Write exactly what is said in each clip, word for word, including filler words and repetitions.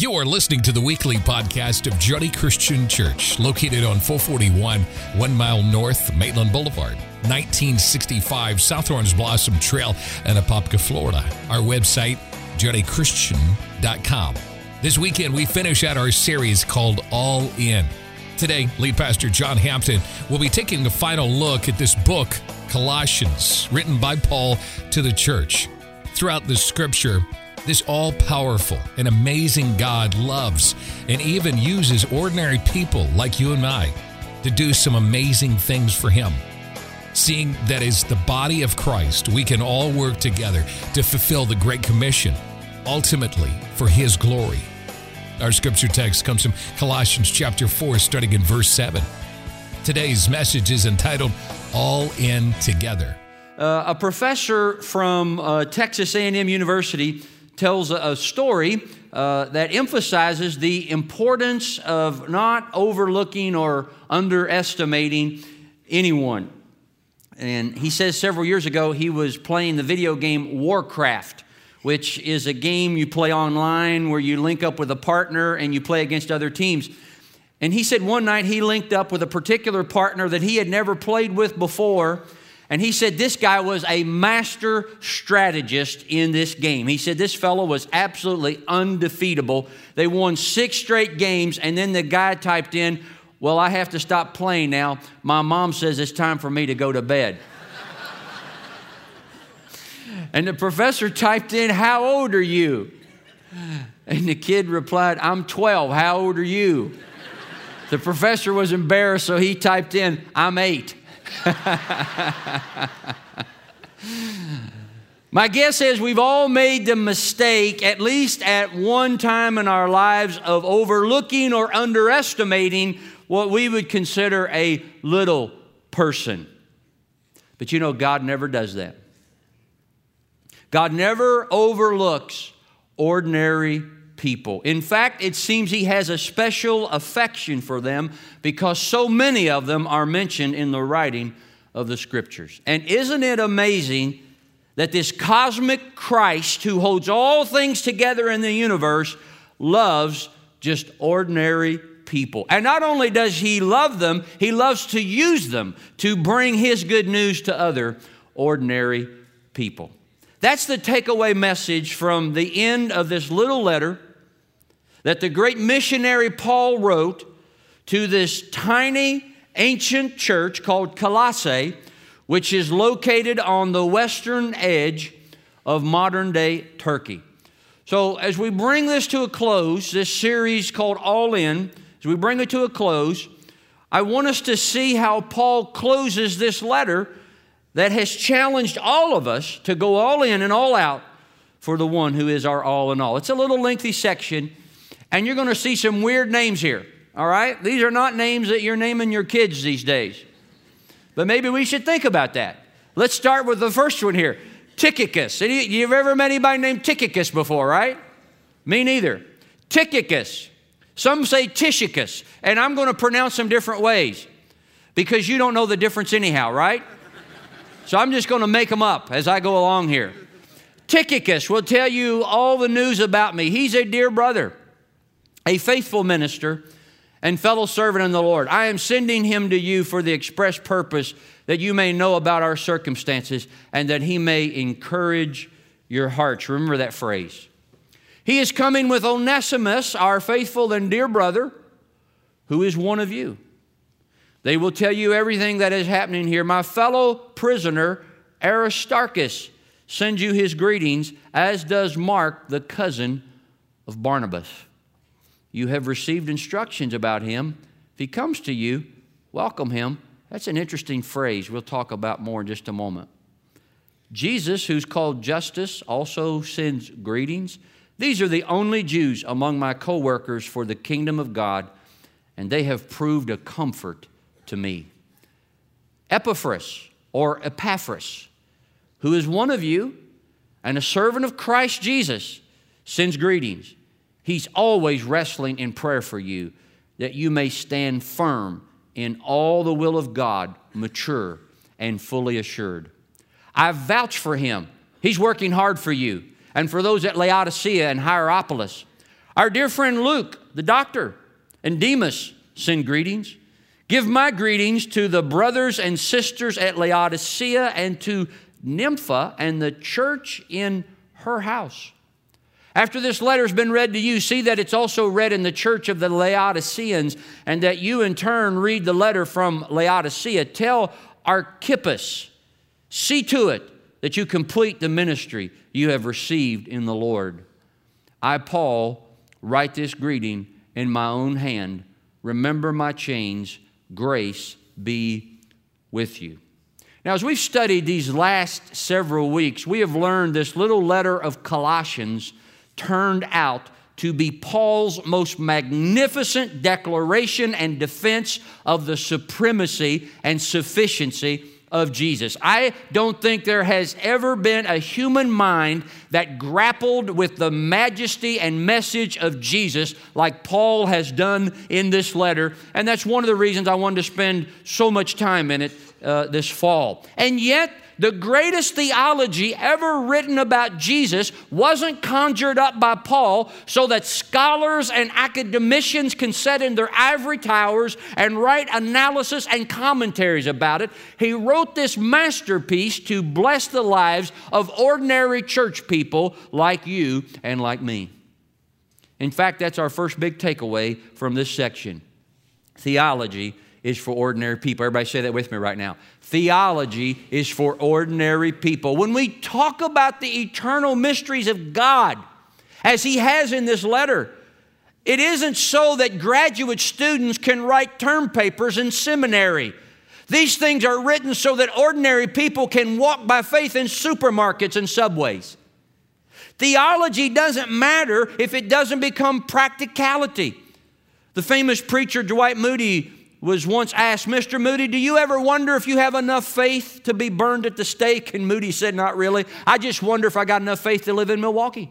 You are listening to the weekly podcast of Juddy Christian Church, located on four forty-one, one mile north of Maitland Boulevard, nineteen sixty-five South Orange Blossom Trail in Apopka, Florida. Our website, juddy christian dot com. This weekend, we finish out our series called All In. Today, lead pastor John Hampton will be taking a final look at this book, Colossians, written by Paul to the church. Throughout the scripture, this all-powerful and amazing God loves and even uses ordinary people like you and I to do some amazing things for Him. Seeing that as the body of Christ, we can all work together to fulfill the Great Commission, ultimately for His glory. Our scripture text comes from Colossians chapter four, starting in verse seven. Today's message is entitled, All In Together. Uh, a professor from uh, Texas A and M University tells a, a story uh, that emphasizes the importance of not overlooking or underestimating anyone. And he says several years ago he was playing the video game Warcraft, which is a game you play online where you link up with a partner and you play against other teams. And he said one night he linked up with a particular partner that he had never played with before. And he said this guy was a master strategist in this game. He said this fellow was absolutely undefeatable. They won six straight games, and then the guy typed in, well, I have to stop playing now. My mom says it's time for me to go to bed. And the professor typed in, how old are you? And the kid replied, I'm twelve. How old are you? The professor was embarrassed, so he typed in, I'm eight. My guess is we've all made the mistake, at least at one time in our lives, of overlooking or underestimating what we would consider a little person. But you know, God never does that. God never overlooks ordinary people. In fact, it seems He has a special affection for them because so many of them are mentioned in the writing of the Scriptures. And isn't it amazing that this cosmic Christ who holds all things together in the universe loves just ordinary people? And not only does He love them, He loves to use them to bring His good news to other ordinary people. That's the takeaway message from the end of this little letter that the great missionary Paul wrote to this tiny ancient church called Colossae, which is located on the western edge of modern-day Turkey. So as we bring this to a close, this series called All In, as we bring it to a close, I want us to see how Paul closes this letter that has challenged all of us to go all in and all out for the one who is our all in all. It's a little lengthy section, and you're going to see some weird names here, all right? These are not names that you're naming your kids these days. But maybe we should think about that. Let's start with the first one here, Tychicus. Any, you've ever met anybody named Tychicus before, right? Me neither. Tychicus. Some say Tychicus, and I'm going to pronounce them different ways because you don't know the difference anyhow, right? So I'm just going to make them up as I go along here. Tychicus will tell you all the news about me. He's a dear brother, a faithful minister, and fellow servant in the Lord. I am sending him to you for the express purpose that you may know about our circumstances and that he may encourage your hearts. Remember that phrase. He is coming with Onesimus, our faithful and dear brother, who is one of you. They will tell you everything that is happening here. My fellow prisoner, Aristarchus, sends you his greetings, as does Mark, the cousin of Barnabas. You have received instructions about him. If he comes to you, welcome him. That's an interesting phrase. We'll talk about more in just a moment. Jesus, who's called Justus, also sends greetings. These are the only Jews among my co-workers for the kingdom of God, and they have proved a comfort to me. Epaphras, or Epaphras, who is one of you and a servant of Christ Jesus, sends greetings. He's always wrestling in prayer for you, that you may stand firm in all the will of God, mature and fully assured. I vouch for him. He's working hard for you. And for those at Laodicea and Hierapolis, Our dear friend Luke, the doctor, and Demas send greetings. Give my greetings to the brothers and sisters at Laodicea and to Nympha and the church in her house. After this letter has been read to you, see that it's also read in the church of the Laodiceans, and that you in turn read the letter from Laodicea. Tell Archippus, see to it that you complete the ministry you have received in the Lord. I, Paul, write this greeting in my own hand. Remember my chains. Grace be with you. Now, as we've studied these last several weeks, we have learned this little letter of Colossians turned out to be Paul's most magnificent declaration and defense of the supremacy and sufficiency of Jesus. I don't think there has ever been a human mind that grappled with the majesty and message of Jesus like Paul has done in this letter. And that's one of the reasons I wanted to spend so much time in it uh, this fall. And yet, the greatest theology ever written about Jesus wasn't conjured up by Paul so that scholars and academicians can sit in their ivory towers and write analysis and commentaries about it. He wrote this masterpiece to bless the lives of ordinary church people like you and like me. In fact, that's our first big takeaway from this section. Theology is for ordinary people. Everybody say that with me right now. Theology is for ordinary people. When we talk about the eternal mysteries of God, as he has in this letter, it isn't so that graduate students can write term papers in seminary. These things are written so that ordinary people can walk by faith in supermarkets and subways. Theology doesn't matter if it doesn't become practicality. The famous preacher Dwight Moody was once asked, Mister Moody, do you ever wonder if you have enough faith to be burned at the stake? And Moody said, not really. I just wonder if I got enough faith to live in Milwaukee.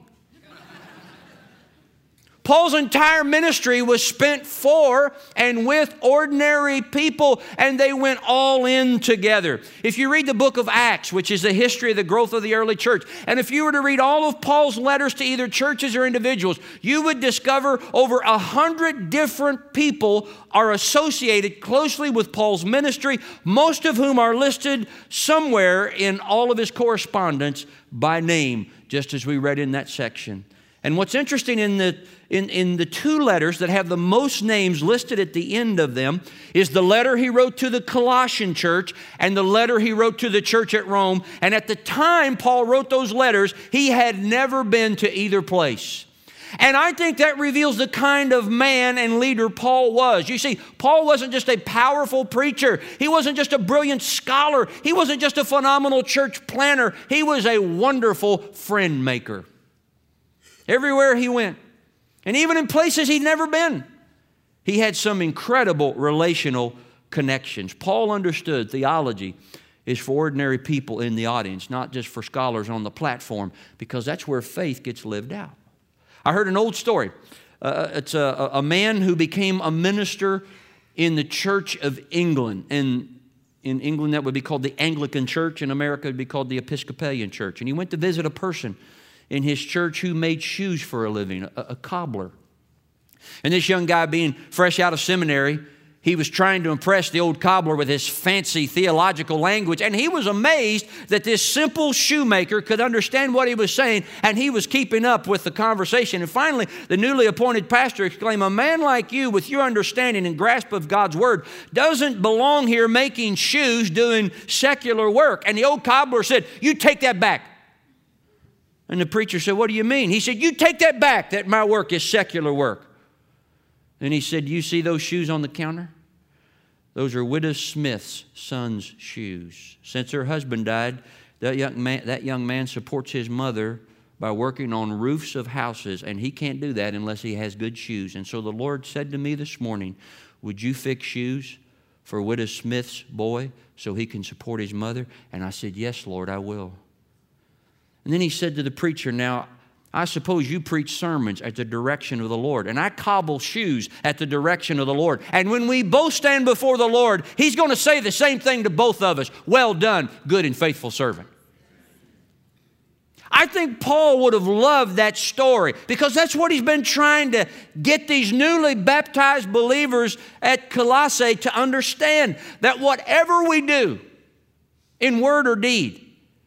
Paul's entire ministry was spent for and with ordinary people, and they went all in together. If you read the book of Acts, which is the history of the growth of the early church, and if you were to read all of Paul's letters to either churches or individuals, you would discover over a hundred different people are associated closely with Paul's ministry, most of whom are listed somewhere in all of his correspondence by name, just as we read in that section. And what's interesting in the in, in the two letters that have the most names listed at the end of them is the letter he wrote to the Colossian church and the letter he wrote to the church at Rome. And at the time Paul wrote those letters, he had never been to either place. And I think that reveals the kind of man and leader Paul was. You see, Paul wasn't just a powerful preacher. He wasn't just a brilliant scholar. He wasn't just a phenomenal church planner. He was a wonderful friend maker. Everywhere he went, and even in places he'd never been, he had some incredible relational connections. Paul understood theology is for ordinary people in the audience, not just for scholars on the platform, because that's where faith gets lived out. I heard an old story. Uh, it's a, a man who became a minister in the Church of England. And in England, that would be called the Anglican Church. In America, it would be called the Episcopalian Church. And he went to visit a person in his church who made shoes for a living, a, a cobbler. And this young guy, being fresh out of seminary, he was trying to impress the old cobbler with his fancy theological language. And he was amazed that this simple shoemaker could understand what he was saying, and he was keeping up with the conversation. And finally, the newly appointed pastor exclaimed, a man like you, with your understanding and grasp of God's word, doesn't belong here making shoes, doing secular work. And the old cobbler said, you take that back. And the preacher said, what do you mean? He said, you take that back, that my work is secular work. Then he said, you see those shoes on the counter? Those are Widow Smith's son's shoes. Since her husband died, that young man, that young man supports his mother by working on roofs of houses, and he can't do that unless he has good shoes. And so the Lord said to me this morning, would you fix shoes for Widow Smith's boy so he can support his mother? And I said, yes, Lord, I will. And then he said to the preacher, now, I suppose you preach sermons at the direction of the Lord, and I cobble shoes at the direction of the Lord. And when we both stand before the Lord, he's going to say the same thing to both of us. Well done, good and faithful servant. I think Paul would have loved that story because that's what he's been trying to get these newly baptized believers at Colossae to understand, that whatever we do in word or deed,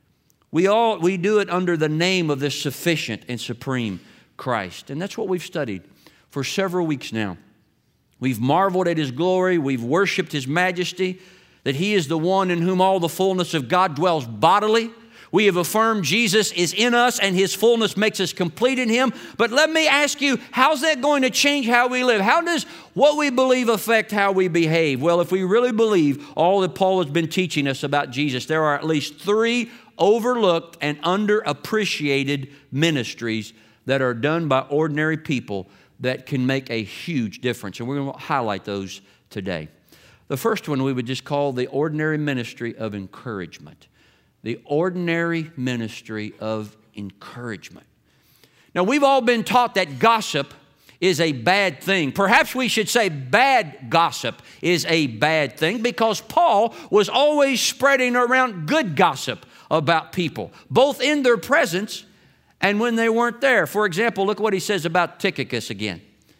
we all we do it under the name of this sufficient and supreme Christ. And that's what we've studied for several weeks now. We've marveled at His glory. We've worshiped His majesty, that He is the one in whom all the fullness of God dwells bodily. We have affirmed Jesus is in us and His fullness makes us complete in Him. But let me ask you, how's that going to change how we live? How does what we believe affect how we behave? Well, if we really believe all that Paul has been teaching us about Jesus, there are at least three overlooked and underappreciated ministries that are done by ordinary people that can make a huge difference. And we're going to highlight those today. The first one we would just call the ordinary ministry of encouragement. The ordinary ministry of encouragement. Now, we've all been taught that gossip is a bad thing. Perhaps we should say bad gossip is a bad thing, because Paul was always spreading around good gossip about people, both in their presence and when they weren't there. For example, look what he says about Tychicus again.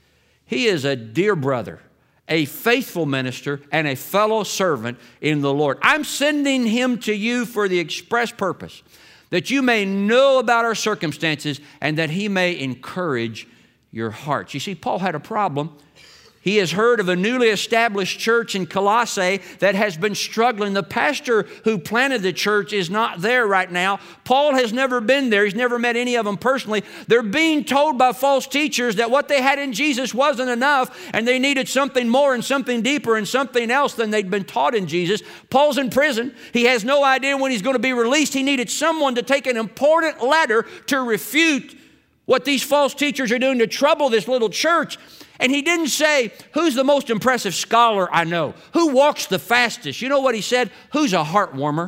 He is a dear brother, a faithful minister, and a fellow servant in the Lord. I'm sending him to you for the express purpose that you may know about our circumstances and that he may encourage your hearts. You see, Paul had a problem. He has heard of a newly established church in Colossae that has been struggling. The pastor who planted the church is not there right now. Paul has never been there. He's never met any of them personally. They're being told by false teachers that what they had in Jesus wasn't enough and they needed something more and something deeper and something else than they'd been taught in Jesus. Paul's in prison. He has no idea when he's going to be released. He needed someone to take an important letter to refute what these false teachers are doing to trouble this little church. And he didn't say, who's the most impressive scholar I know? Who walks the fastest? You know what he said? Who's a heart warmer?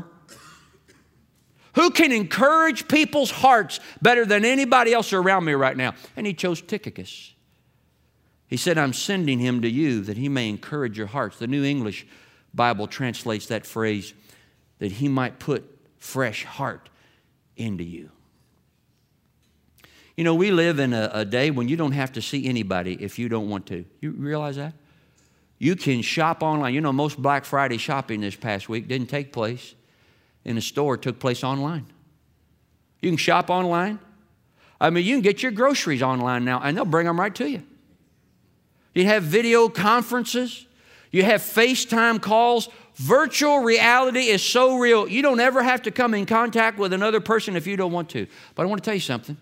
Who can encourage people's hearts better than anybody else around me right now? And he chose Tychicus. He said, I'm sending him to you that he may encourage your hearts. The New English Bible translates that phrase, that he might put fresh heart into you. You know, we live in a, a day when you don't have to see anybody if you don't want to. You realize that? You can shop online. You know, most Black Friday shopping this past week didn't take place in a store. It took place online. You can shop online. I mean, you can get your groceries online now, and they'll bring them right to you. You have video conferences. You have FaceTime calls. Virtual reality is so real, you don't ever have to come in contact with another person if you don't want to. But I want to tell you something.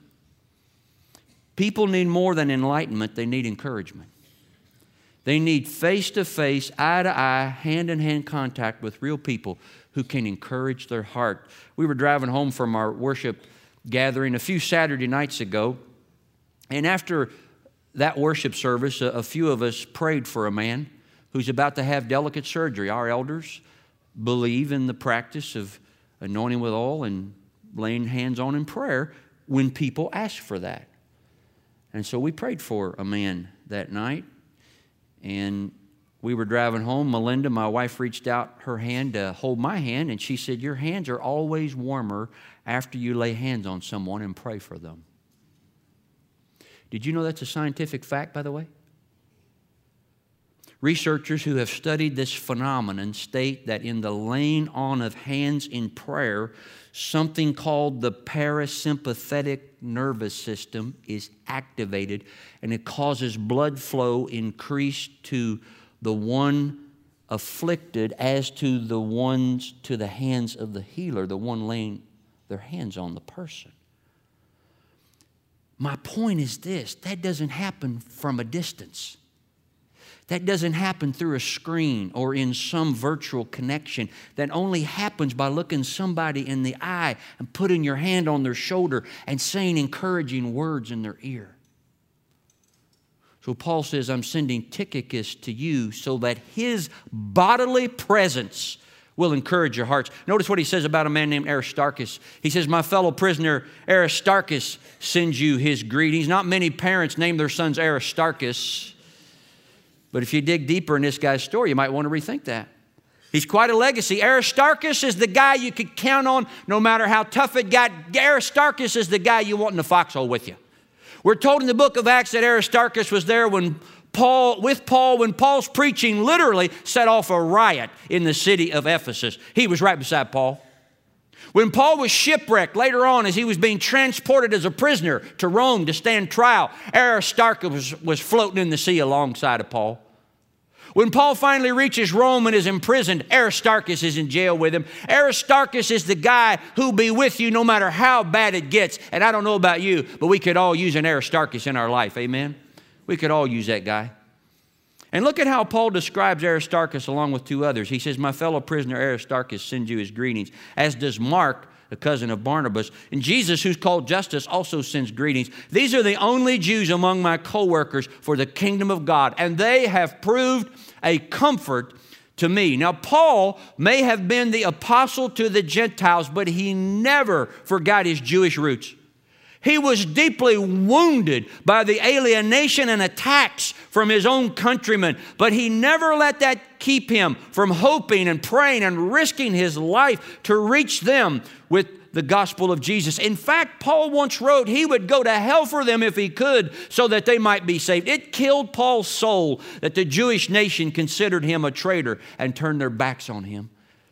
People need more than enlightenment. They need encouragement. They need face-to-face, eye-to-eye, hand-in-hand contact with real people who can encourage their heart. We were driving home from our worship gathering a few Saturday nights ago, and after that worship service, a, a few of us prayed for a man who's about to have delicate surgery. Our elders believe in the practice of anointing with oil and laying hands on in prayer when people ask for that. And so we prayed for a man that night, and we were driving home. Melinda, my wife, reached out her hand to hold my hand, and she said, your hands are always warmer after you lay hands on someone and pray for them. Did you know that's a scientific fact, by the way? Researchers who have studied this phenomenon state that in the laying on of hands in prayer, something called the parasympathetic nervous system is activated, and it causes blood flow increase to the one afflicted as to the ones to the hands of the healer, the one laying their hands on the person. My point is this: that doesn't happen from a distance. That doesn't happen through a screen or in some virtual connection. That only happens by looking somebody in the eye and putting your hand on their shoulder and saying encouraging words in their ear. So Paul says, I'm sending Tychicus to you so that his bodily presence will encourage your hearts. Notice what he says about a man named Aristarchus. He says, my fellow prisoner Aristarchus sends you his greetings. Not many parents name their sons Aristarchus. But if you dig deeper in this guy's story, you might want to rethink that. He's quite a legacy. Aristarchus is the guy you could count on no matter how tough it got. Aristarchus is the guy you want in the foxhole with you. We're told in the book of Acts that Aristarchus was there when Paul, with Paul, when Paul's preaching literally set off a riot in the city of Ephesus. He was right beside Paul. When Paul was shipwrecked later on as he was being transported as a prisoner to Rome to stand trial, Aristarchus was, was floating in the sea alongside of Paul. When Paul finally reaches Rome and is imprisoned, Aristarchus is in jail with him. Aristarchus is the guy who'll be with you no matter how bad it gets. And I don't know about you, but we could all use an Aristarchus in our life. Amen? We could all use that guy. And look at how Paul describes Aristarchus along with two others. He says, my fellow prisoner Aristarchus sends you his greetings, as does Mark, the cousin of Barnabas. And Jesus, who's called Justus, also sends greetings. These are the only Jews among my co-workers for the kingdom of God, and they have proved a comfort to me. Now, Paul may have been the apostle to the Gentiles, but he never forgot his Jewish roots. He was deeply wounded by the alienation and attacks from his own countrymen, but he never let that keep him from hoping and praying and risking his life to reach them with the gospel of Jesus. In fact, Paul once wrote he would go to hell for them if he could so that they might be saved. It killed Paul's soul that the Jewish nation considered him a traitor and turned their backs on him.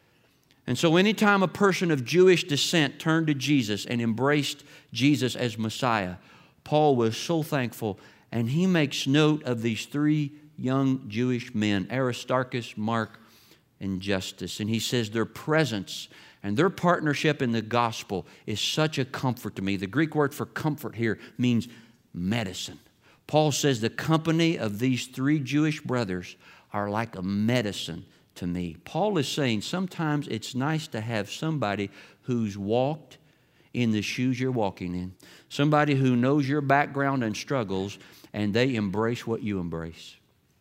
And so anytime a person of Jewish descent turned to Jesus and embraced Jesus as Messiah, Paul was so thankful, and he makes note of these three young Jewish men, Aristarchus, Mark, and Justus. And he says their presence and their partnership in the gospel is such a comfort to me. The Greek word for comfort here means medicine. Paul says the company of these three Jewish brothers are like a medicine to me. Paul is saying sometimes it's nice to have somebody who's walked in the shoes you're walking in, somebody who knows your background and struggles, and they embrace what you embrace.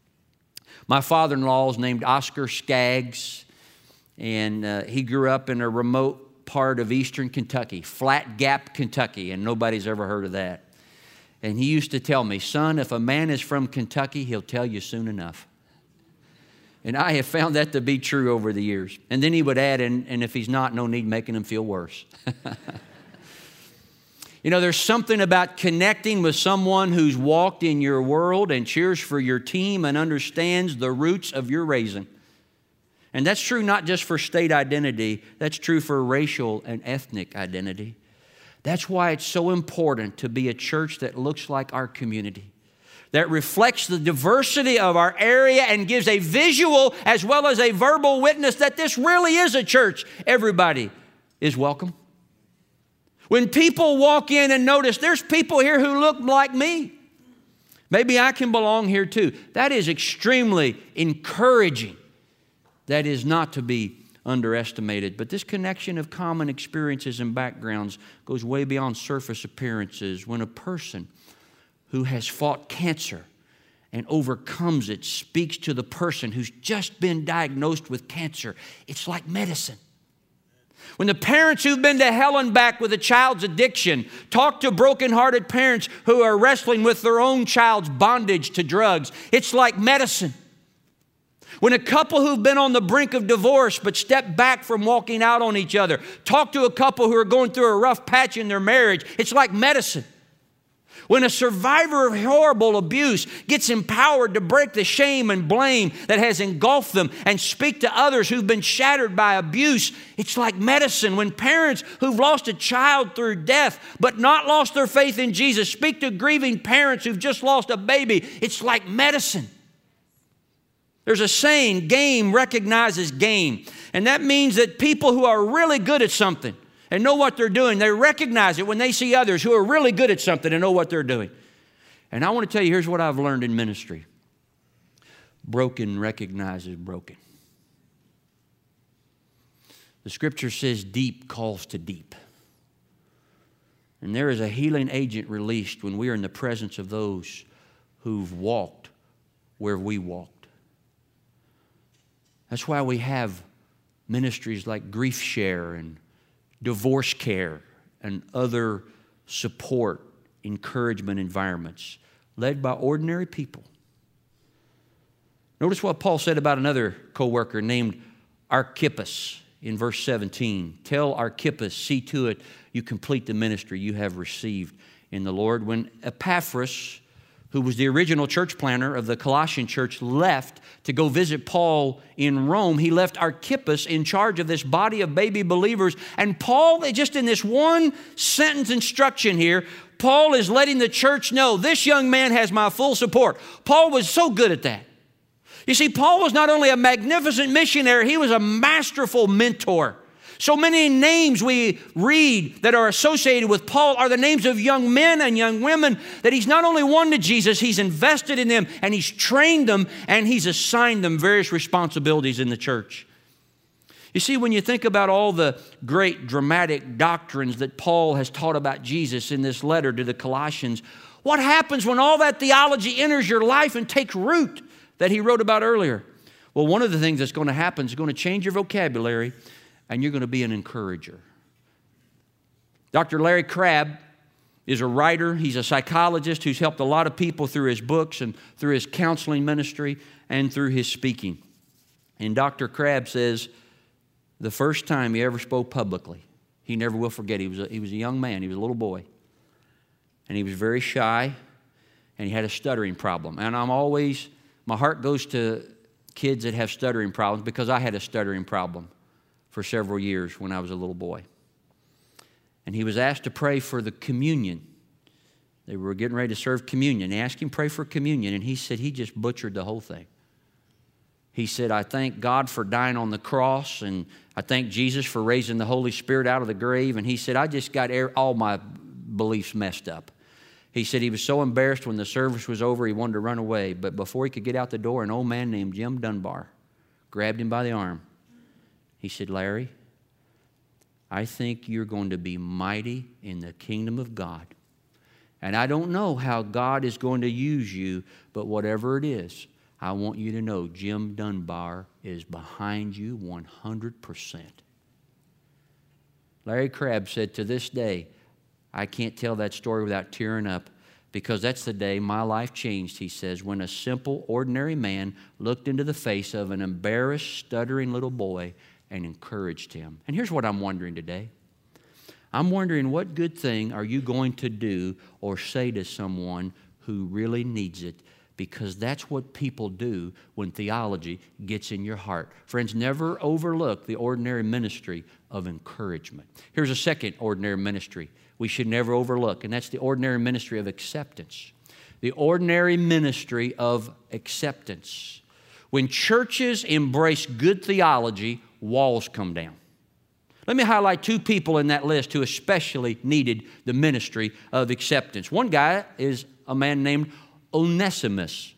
My father-in-law is named Oscar Skaggs, and uh, he grew up in a remote part of eastern Kentucky, Flat Gap, Kentucky, and nobody's ever heard of that. And he used to tell me, son, if a man is from Kentucky, he'll tell you soon enough. And I have found that to be true over the years. And then he would add, and, and if he's not, no need making him feel worse. You know, there's something about connecting with someone who's walked in your world and cheers for your team and understands the roots of your raising. And that's true not just for state identity, that's true for racial and ethnic identity. That's why it's so important to be a church that looks like our community, that reflects the diversity of our area and gives a visual as well as a verbal witness that this really is a church. Everybody is welcome. When people walk in and notice there's people here who look like me, maybe I can belong here too. That is extremely encouraging. That is not to be underestimated. But this connection of common experiences and backgrounds goes way beyond surface appearances. When a person who has fought cancer and overcomes it speaks to the person who's just been diagnosed with cancer, it's like medicine. When the parents who've been to hell and back with a child's addiction talk to brokenhearted parents who are wrestling with their own child's bondage to drugs, it's like medicine. When a couple who've been on the brink of divorce but stepped back from walking out on each other talk to a couple who are going through a rough patch in their marriage, it's like medicine. When a survivor of horrible abuse gets empowered to break the shame and blame that has engulfed them and speak to others who've been shattered by abuse, it's like medicine. When parents who've lost a child through death but not lost their faith in Jesus speak to grieving parents who've just lost a baby, it's like medicine. There's a saying, game recognizes game. And that means that people who are really good at something and know what they're doing, they recognize it when they see others who are really good at something and know what they're doing. And I want to tell you, here's what I've learned in ministry. Broken recognizes broken. The scripture says deep calls to deep. And there is a healing agent released when we are in the presence of those who've walked where we walked. That's why we have ministries like Grief Share and Divorce Care and other support, encouragement environments led by ordinary people. Notice what Paul said about another co-worker named Archippus in verse seventeen. Tell Archippus, see to it you complete the ministry you have received in the Lord. When Epaphras, who was the original church planter of the Colossian church, left to go visit Paul in Rome, he left Archippus in charge of this body of baby believers. And Paul, just in this one sentence instruction here, Paul is letting the church know, this young man has my full support. Paul was so good at that. You see, Paul was not only a magnificent missionary, he was a masterful mentor. So many names we read that are associated with Paul are the names of young men and young women that he's not only won to Jesus, he's invested in them and he's trained them and he's assigned them various responsibilities in the church. You see, when you think about all the great dramatic doctrines that Paul has taught about Jesus in this letter to the Colossians, what happens when all that theology enters your life and takes root that he wrote about earlier? Well, one of the things that's going to happen is going to change your vocabulary, and you're going to be an encourager. Doctor Larry Crabb is a writer. He's a psychologist who's helped a lot of people through his books and through his counseling ministry and through his speaking. And Doctor Crabb says the first time he ever spoke publicly, he never will forget. He was a, he was a young man. He was a little boy. And he was very shy, and he had a stuttering problem. And I'm always, my heart goes to kids that have stuttering problems because I had a stuttering problem for several years when I was a little boy. And he was asked to pray for the communion. They were getting ready to serve communion. They asked him to pray for communion, and he said he just butchered the whole thing. He said, I thank God for dying on the cross, and I thank Jesus for raising the Holy Spirit out of the grave. And he said, I just got all my beliefs messed up. He said he was so embarrassed when the service was over, he wanted to run away. But before he could get out the door, an old man named Jim Dunbar grabbed him by the arm. He said, Larry, I think you're going to be mighty in the kingdom of God. And I don't know how God is going to use you, but whatever it is, I want you to know Jim Dunbar is behind you one hundred percent. Larry Crabb said, to this day, I can't tell that story without tearing up, because that's the day my life changed, he says, when a simple, ordinary man looked into the face of an embarrassed, stuttering little boy and encouraged him. And here's what I'm wondering today. I'm wondering, what good thing are you going to do or say to someone who really needs it? Because that's what people do when theology gets in your heart. Friends, never overlook the ordinary ministry of encouragement. Here's a second ordinary ministry we should never overlook, and that's the ordinary ministry of acceptance. The ordinary ministry of acceptance. When churches embrace good theology, walls come down. Let me highlight two people in that list who especially needed the ministry of acceptance. One guy is a man named Onesimus.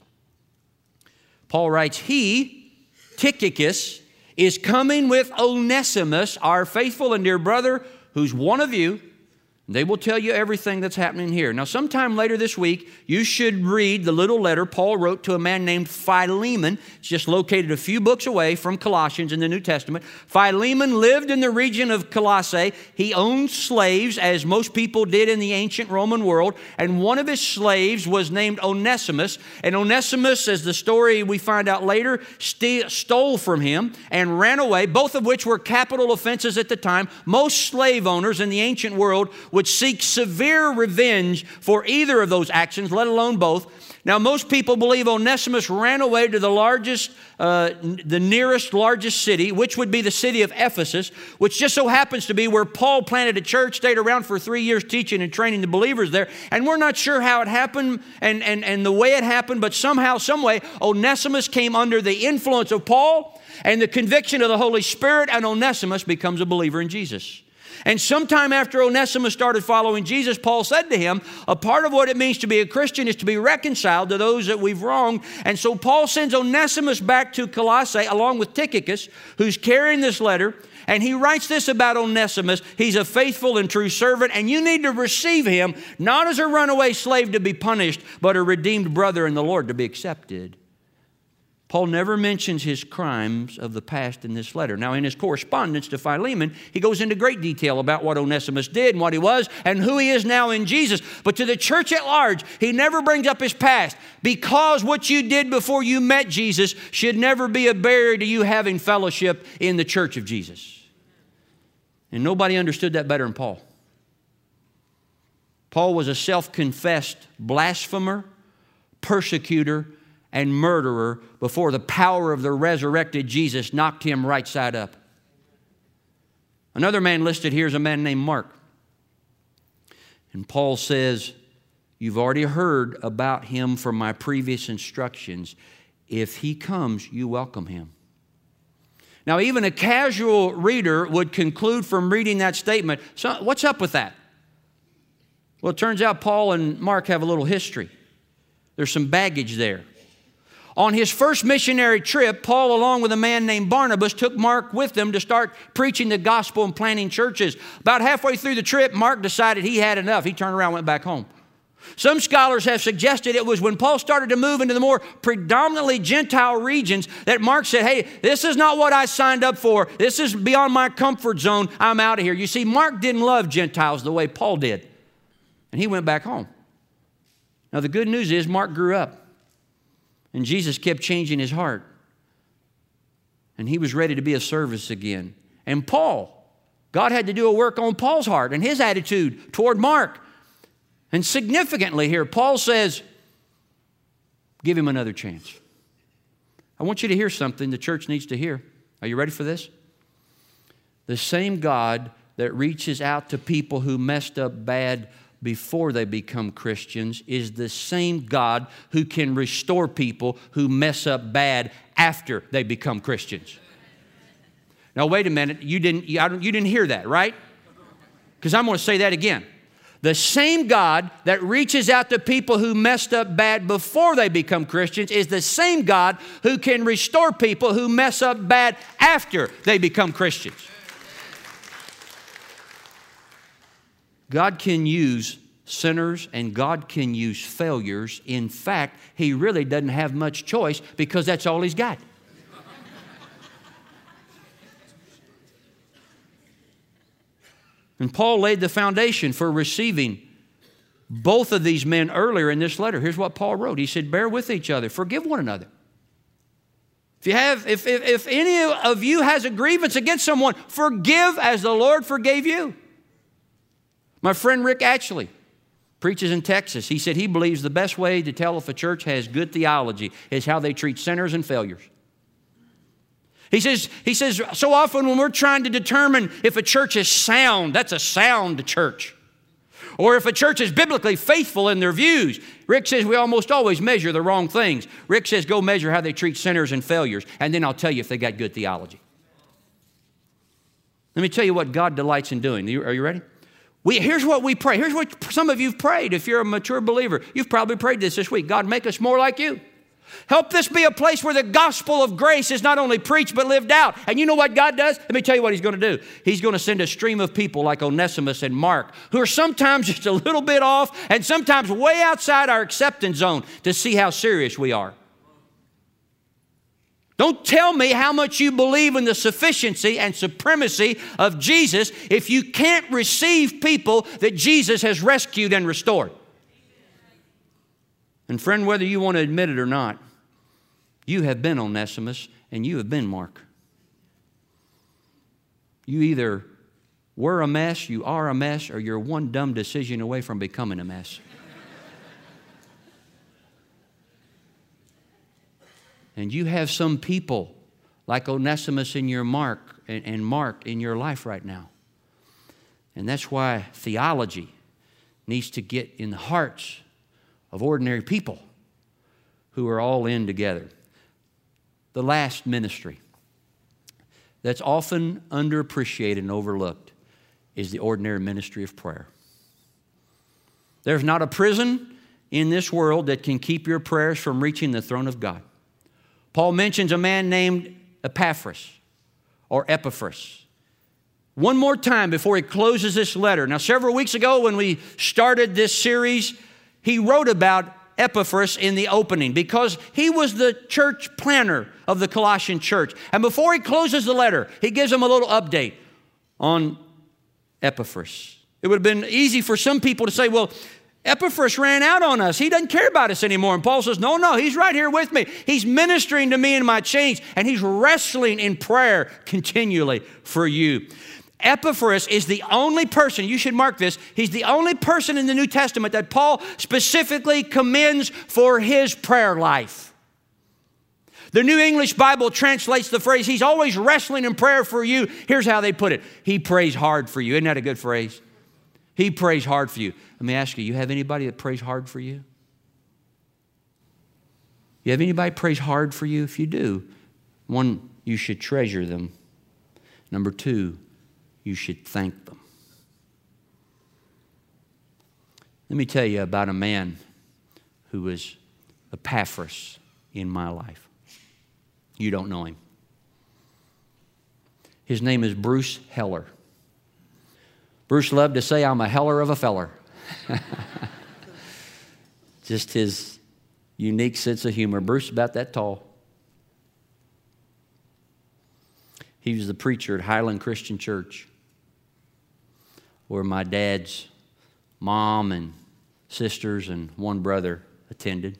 Paul writes, he, Tychicus, is coming with Onesimus, our faithful and dear brother, who's one of you. They will tell you everything that's happening here. Now, sometime later this week, you should read the little letter Paul wrote to a man named Philemon. It's just located a few books away from Colossians in the New Testament. Philemon lived in the region of Colossae. He owned slaves, as most people did in the ancient Roman world. And one of his slaves was named Onesimus. And Onesimus, as the story we find out later, st- stole from him and ran away, both of which were capital offenses at the time. Most slave owners in the ancient world would seek severe revenge for either of those actions, let alone both. Now, most people believe Onesimus ran away to the largest, uh, the nearest largest city, which would be the city of Ephesus, which just so happens to be where Paul planted a church, stayed around for three years teaching and training the believers there. And we're not sure how it happened and, and, and the way it happened, but somehow, some way, Onesimus came under the influence of Paul and the conviction of the Holy Spirit, and Onesimus becomes a believer in Jesus. And sometime after Onesimus started following Jesus, Paul said to him, a part of what it means to be a Christian is to be reconciled to those that we've wronged. And so Paul sends Onesimus back to Colossae along with Tychicus, who's carrying this letter. And he writes this about Onesimus: he's a faithful and true servant, and you need to receive him not as a runaway slave to be punished, but a redeemed brother in the Lord to be accepted. Paul never mentions his crimes of the past in this letter. Now, in his correspondence to Philemon, he goes into great detail about what Onesimus did and what he was and who he is now in Jesus. But to the church at large, he never brings up his past, because what you did before you met Jesus should never be a barrier to you having fellowship in the church of Jesus. And nobody understood that better than Paul. Paul was a self-confessed blasphemer, persecutor, and murderer before the power of the resurrected Jesus knocked him right side up. Another man listed here is a man named Mark. And Paul says, you've already heard about him from my previous instructions. If he comes, you welcome him. Now, even a casual reader would conclude from reading that statement, so what's up with that? Well, it turns out Paul and Mark have a little history. There's some baggage there. On his first missionary trip, Paul, along with a man named Barnabas, took Mark with them to start preaching the gospel and planting churches. About halfway through the trip, Mark decided he had enough. He turned around and went back home. Some scholars have suggested it was when Paul started to move into the more predominantly Gentile regions that Mark said, hey, this is not what I signed up for. This is beyond my comfort zone. I'm out of here. You see, Mark didn't love Gentiles the way Paul did, and he went back home. Now, the good news is Mark grew up. And Jesus kept changing his heart. And he was ready to be of service again. And Paul, God had to do a work on Paul's heart and his attitude toward Mark. And significantly here, Paul says, give him another chance. I want you to hear something the church needs to hear. Are you ready for this? The same God that reaches out to people who messed up bad before they become Christians is the same God who can restore people who mess up bad after they become Christians. Now, wait a minute. You didn't, you didn't hear that, right? Because I'm going to say that again. The same God that reaches out to people who messed up bad before they become Christians is the same God who can restore people who mess up bad after they become Christians. God can use sinners and God can use failures. In fact, He really doesn't have much choice because that's all He's got. And Paul laid the foundation for receiving both of these men earlier in this letter. Here's what Paul wrote. He said, bear with each other, forgive one another. If you have, if, if, if any of you has a grievance against someone, forgive as the Lord forgave you. My friend Rick Atchley preaches in Texas. He said he believes the best way to tell if a church has good theology is how they treat sinners and failures. He says, he says, so often when we're trying to determine if a church is sound, that's a sound church. Or if a church is biblically faithful in their views, Rick says we almost always measure the wrong things. Rick says go measure how they treat sinners and failures, and then I'll tell you if they got good theology. Let me tell you what God delights in doing. Are you ready? We, here's what we pray. Here's what some of you have prayed. If you're a mature believer, you've probably prayed this this week. God, make us more like you. Help this be a place where the gospel of grace is not only preached but lived out. And you know what God does? Let me tell you what He's going to do. He's going to send a stream of people like Onesimus and Mark who are sometimes just a little bit off and sometimes way outside our acceptance zone to see how serious we are. Don't tell me how much you believe in the sufficiency and supremacy of Jesus if you can't receive people that Jesus has rescued and restored. And friend, whether you want to admit it or not, you have been Onesimus and you have been Mark. You either were a mess, you are a mess, or you're one dumb decision away from becoming a mess. And you have some people like Onesimus in your Mark and, and Mark in your life right now. And that's why theology needs to get in the hearts of ordinary people who are all in together. The last ministry that's often underappreciated and overlooked is the ordinary ministry of prayer. There's not a prison in this world that can keep your prayers from reaching the throne of God. Paul mentions a man named Epaphras or Epaphras. One more time before he closes this letter. Now, several weeks ago when we started this series, he wrote about Epaphras in the opening because he was the church planner of the Colossian church. And before he closes the letter, he gives them a little update on Epaphras. It would have been easy for some people to say, well, Epaphras ran out on us. He doesn't care about us anymore. And Paul says, no, no, he's right here with me. He's ministering to me in my chains, and he's wrestling in prayer continually for you. Epaphras is the only person, you should mark this, he's the only person in the New Testament that Paul specifically commends for his prayer life. The New English Bible translates the phrase, he's always wrestling in prayer for you. Here's how they put it. He prays hard for you. Isn't that a good phrase? He prays hard for you. Let me ask you, you have anybody that prays hard for you? You have anybody that prays hard for you? If you do, one, you should treasure them. Number two, you should thank them. Let me tell you about a man who was Epaphras in my life. You don't know him. His name is Bruce Heller. Bruce loved to say, I'm a heller of a feller. Just his unique sense of humor. Bruce is about that tall. He was the preacher at Highland Christian Church, where my dad's mom and sisters and one brother attended.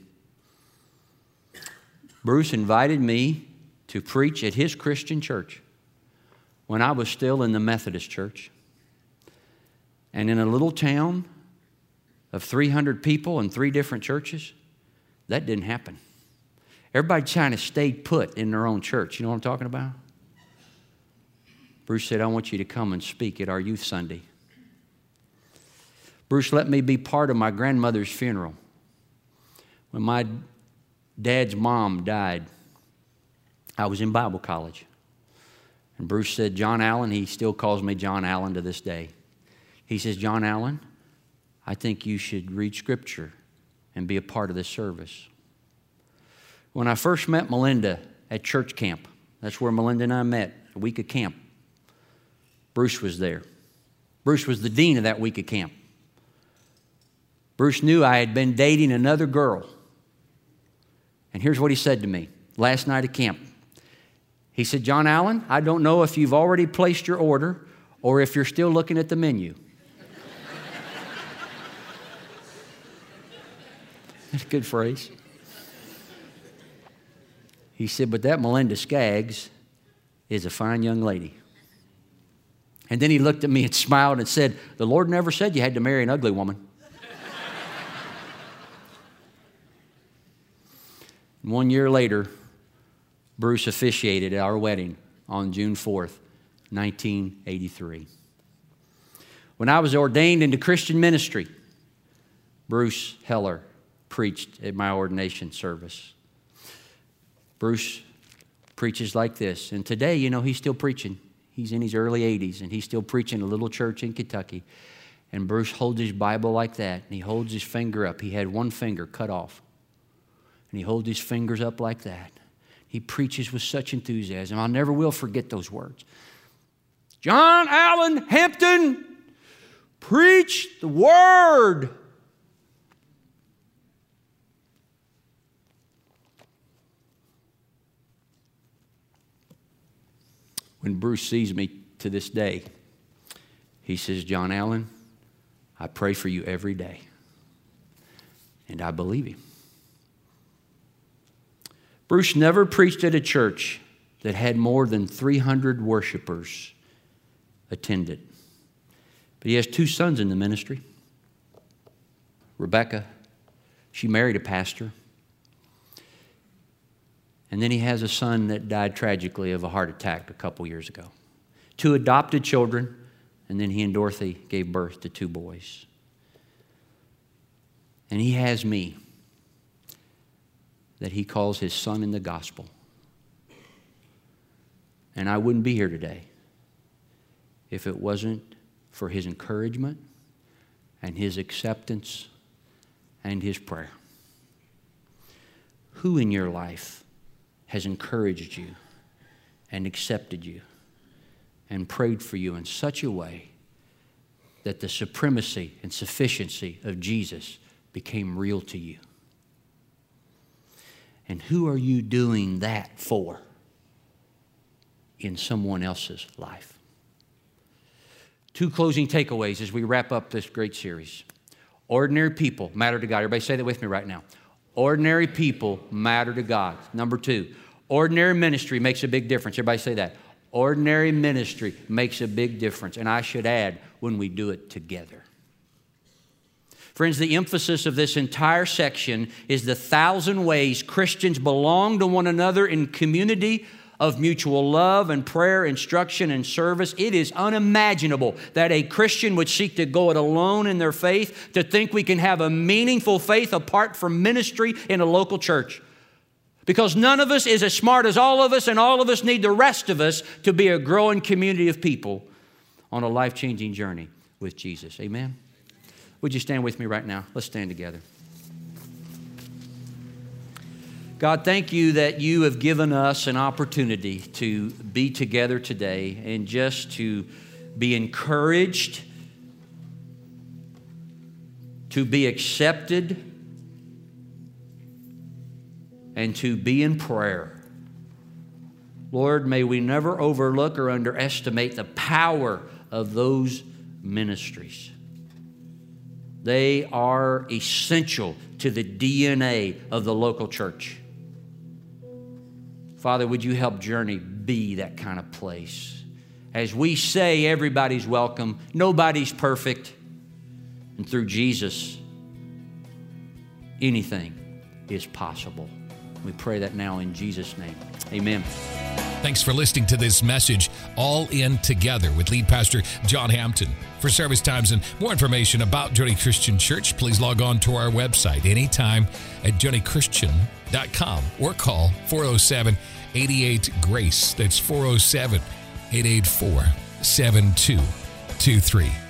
Bruce invited me to preach at his Christian church when I was still in the Methodist church. And in a little town of three hundred people in three different churches, that didn't happen. Everybody kind of stayed put in their own church. You know what I'm talking about? Bruce said, I want you to come and speak at our youth Sunday. Bruce let me be part of my grandmother's funeral. When my dad's mom died, I was in Bible college. And Bruce said, John Allen, he still calls me John Allen to this day. He says, John Allen, I think you should read Scripture and be a part of this service. When I first met Melinda at church camp, that's where Melinda and I met, a week of camp, Bruce was there. Bruce was the dean of that week of camp. Bruce knew I had been dating another girl. And here's what he said to me last night at camp. He said, John Allen, I don't know if you've already placed your order or if you're still looking at the menu. That's a good phrase. He said, but that Melinda Skaggs is a fine young lady. And then he looked at me and smiled and said, the Lord never said you had to marry an ugly woman. One year later, Bruce officiated at our wedding on June fourth, nineteen eighty-three. When I was ordained into Christian ministry, Bruce Heller preached at my ordination service. Bruce preaches like this. And today, you know, he's still preaching. He's in his early eighties, and he's still preaching a little church in Kentucky. And Bruce holds his Bible like that, and he holds his finger up. He had one finger cut off. And he holds his fingers up like that. He preaches with such enthusiasm. I never will forget those words. John Allen Hampton, preach the word. When Bruce sees me to this day, he says, John Allen, I pray for you every day. And I believe him. Bruce never preached at a church that had more than three hundred worshipers attended. But he has two sons in the ministry. Rebecca, she married a pastor. And then he has a son that died tragically of a heart attack a couple years ago. Two adopted children, and then he and Dorothy gave birth to two boys. And he has me, that he calls his son in the gospel. And I wouldn't be here today if it wasn't for his encouragement and his acceptance and his prayer. Who in your life has encouraged you and accepted you and prayed for you in such a way that the supremacy and sufficiency of Jesus became real to you? And who are you doing that for in someone else's life? Two closing takeaways as we wrap up this great series. Ordinary people matter to God. Everybody say that with me right now. Ordinary people matter to God. Number two, ordinary ministry makes a big difference. Everybody say that. Ordinary ministry makes a big difference. And I should add, when we do it together. Friends, the emphasis of this entire section is the thousand ways Christians belong to one another in community of mutual love and prayer, instruction and service. It is unimaginable that a Christian would seek to go it alone in their faith, to think we can have a meaningful faith apart from ministry in a local church. Because none of us is as smart as all of us, and all of us need the rest of us to be a growing community of people on a life-changing journey with Jesus. Amen? Would you stand with me right now? Let's stand together. God, thank you that you have given us an opportunity to be together today and just to be encouraged, to be accepted, and to be in prayer. Lord, may we never overlook or underestimate the power of those ministries. They are essential to the D N A of the local church. Father, would you help Journey be that kind of place? As we say, everybody's welcome, nobody's perfect, and through Jesus, anything is possible. We pray that now in Jesus' name. Amen. Thanks for listening to this message, All In Together, with lead pastor John Hampton. For service times and more information about Journey Christian Church, please log on to our website anytime at journey christian dot com or call four oh seven, eight eight, GRACE. That's four oh seven, eight eight four, seven two two three.